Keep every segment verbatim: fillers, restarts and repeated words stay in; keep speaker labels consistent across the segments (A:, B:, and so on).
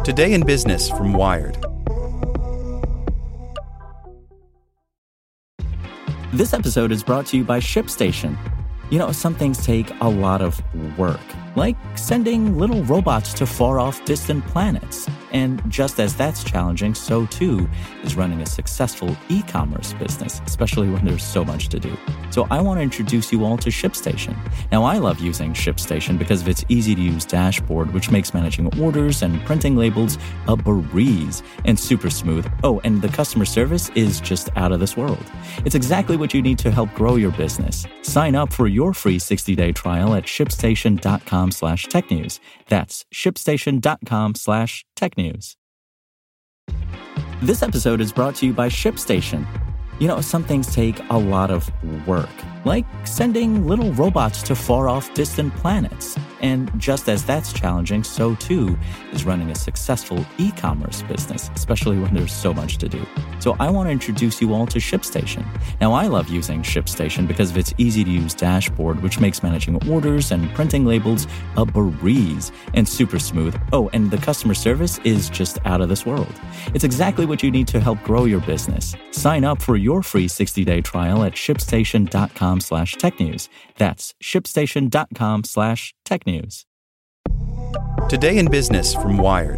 A: Today in Business from Wired.
B: This episode is brought to you by ShipStation. You know, some things take a lot of work, like sending little robots to far-off distant planets. And just as that's challenging, so too is running a successful e-commerce business, especially when there's so much to do. So I want to introduce you all to ShipStation. Now, I love using ShipStation because of its easy-to-use dashboard, which makes managing orders and printing labels a breeze and super smooth. Oh, and the customer service is just out of this world. It's exactly what you need to help grow your business. Sign up for your free sixty-day trial at shipstation.com slash tech news. That's shipstation.com slash tech news. This episode is brought to you by ShipStation. You know, some things take a lot of work, like sending little robots to far-off distant planets. And just as that's challenging, so too is running a successful e-commerce business, especially when there's so much to do. So I want to introduce you all to ShipStation. Now, I love using ShipStation because of its easy-to-use dashboard, which makes managing orders and printing labels a breeze and super smooth. Oh, and the customer service is just out of this world. It's exactly what you need to help grow your business. Sign up for your free sixty-day trial at shipstation.com slash tech news. That's shipstation.com slash tech news.
A: Today in Business from Wired.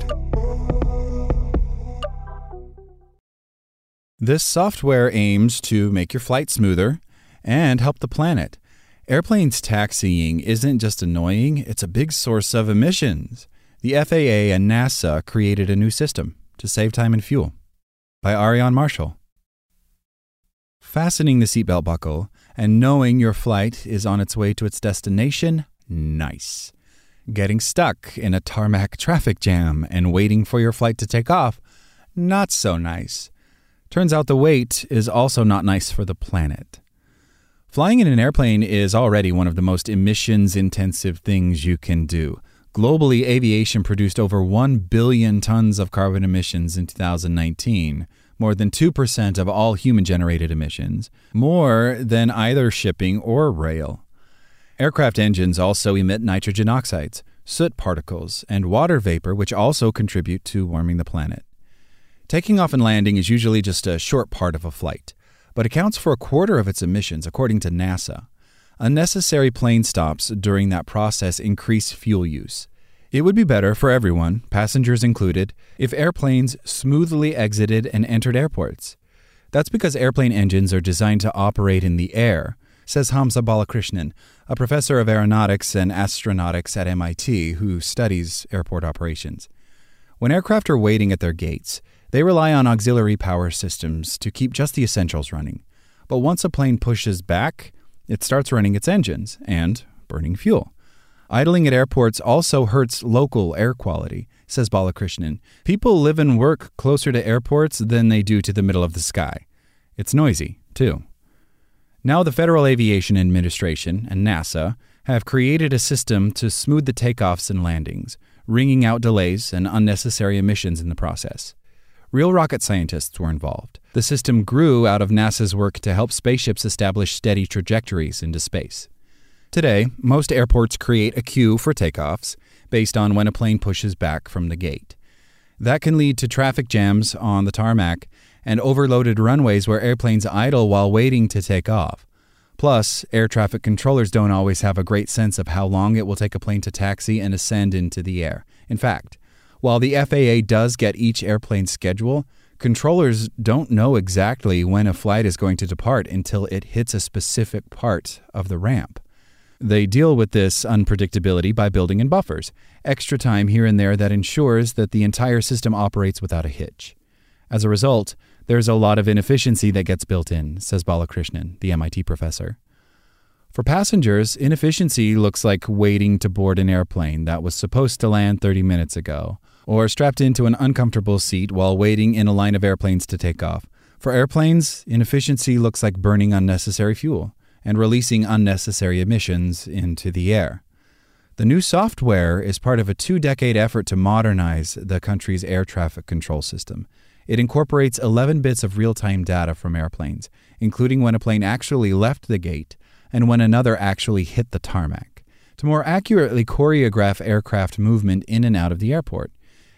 C: This software aims to make your flight smoother and help the planet. Airplanes taxiing isn't just annoying, it's a big source of emissions. The F A A and NASA created a new system to save time and fuel. By Ariane Marshall. Fastening the seatbelt buckle and knowing your flight is on its way to its destination, nice. Getting stuck in a tarmac traffic jam and waiting for your flight to take off, not so nice. Turns out the wait is also not nice for the planet. Flying in an airplane is already one of the most emissions-intensive things you can do. Globally, aviation produced over one billion tons of carbon emissions in two thousand nineteen, more than two percent of all human-generated emissions, more than either shipping or rail. Aircraft engines also emit nitrogen oxides, soot particles, and water vapor, which also contribute to warming the planet. Taking off and landing is usually just a short part of a flight, but accounts for a quarter of its emissions, according to NASA. Unnecessary plane stops during that process increase fuel use. It would be better for everyone, passengers included, if airplanes smoothly exited and entered airports. That's because airplane engines are designed to operate in the air, says Hamza Balakrishnan, a professor of aeronautics and astronautics at M I T who studies airport operations. When aircraft are waiting at their gates, they rely on auxiliary power systems to keep just the essentials running. But once a plane pushes back, it starts running its engines and burning fuel. Idling at airports also hurts local air quality, says Balakrishnan. People live and work closer to airports than they do to the middle of the sky. It's noisy, too. Now the Federal Aviation Administration and NASA have created a system to smooth the takeoffs and landings, wringing out delays and unnecessary emissions in the process. Real rocket scientists were involved. The system grew out of NASA's work to help spaceships establish steady trajectories into space. Today, most airports create a queue for takeoffs based on when a plane pushes back from the gate. That can lead to traffic jams on the tarmac and overloaded runways where airplanes idle while waiting to take off. Plus, air traffic controllers don't always have a great sense of how long it will take a plane to taxi and ascend into the air. In fact, while the F A A does get each airplane's schedule, controllers don't know exactly when a flight is going to depart until it hits a specific part of the ramp. They deal with this unpredictability by building in buffers, extra time here and there that ensures that the entire system operates without a hitch. As a result, there's a lot of inefficiency that gets built in, says Balakrishnan, the M I T professor. For passengers, inefficiency looks like waiting to board an airplane that was supposed to land thirty minutes ago, or strapped into an uncomfortable seat while waiting in a line of airplanes to take off. For airplanes, inefficiency looks like burning unnecessary fuel and releasing unnecessary emissions into the air. The new software is part of a two-decade effort to modernize the country's air traffic control system. It incorporates eleven bits of real-time data from airplanes, including when a plane actually left the gate and when another actually hit the tarmac, to more accurately choreograph aircraft movement in and out of the airport.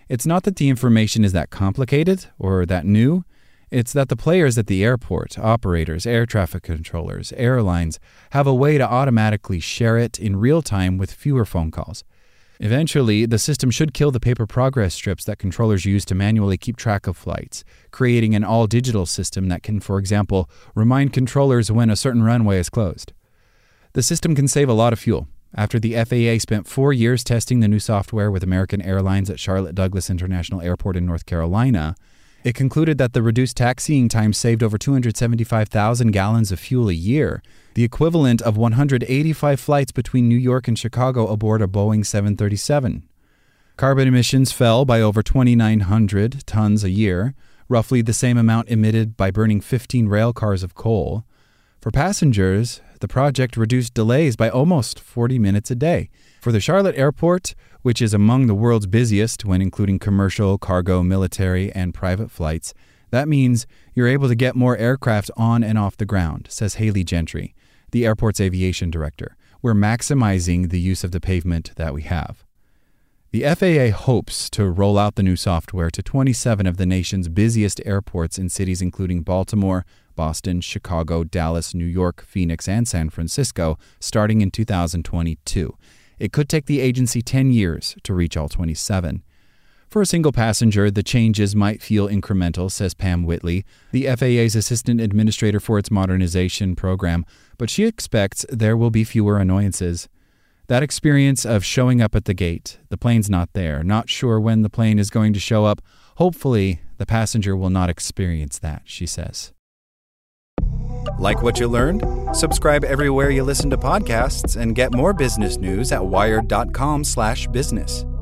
C: It's not that the information is that complicated or that new. It's that the players at the airport, operators, air traffic controllers, airlines, have a way to automatically share it in real time with fewer phone calls. Eventually, the system should kill the paper progress strips that controllers use to manually keep track of flights, creating an all-digital system that can, for example, remind controllers when a certain runway is closed. The system can save a lot of fuel. After the F A A spent four years testing the new software with American Airlines at Charlotte Douglas International Airport in North Carolina, it concluded that the reduced taxiing time saved over two hundred seventy-five thousand gallons of fuel a year, the equivalent of one hundred eighty-five flights between New York and Chicago aboard a Boeing seven thirty-seven. Carbon emissions fell by over twenty-nine hundred tons a year, roughly the same amount emitted by burning fifteen rail cars of coal. For passengers, the project reduced delays by almost forty minutes a day. For the Charlotte Airport, which is among the world's busiest when including commercial, cargo, military, and private flights, that means you're able to get more aircraft on and off the ground, says Haley Gentry, the airport's aviation director. We're maximizing the use of the pavement that we have. The F A A hopes to roll out the new software to twenty-seven of the nation's busiest airports in cities including Baltimore, Boston, Chicago, Dallas, New York, Phoenix, and San Francisco, starting in two thousand twenty-two. It could take the agency ten years to reach all twenty-seven. For a single passenger, the changes might feel incremental, says Pam Whitley, the F A A's assistant administrator for its modernization program, but she expects there will be fewer annoyances. That experience of showing up at the gate, the plane's not there, not sure when the plane is going to show up, hopefully the passenger will not experience that, she says.
A: Like what you learned? Subscribe everywhere you listen to podcasts and get more business news at wired dot com slash business.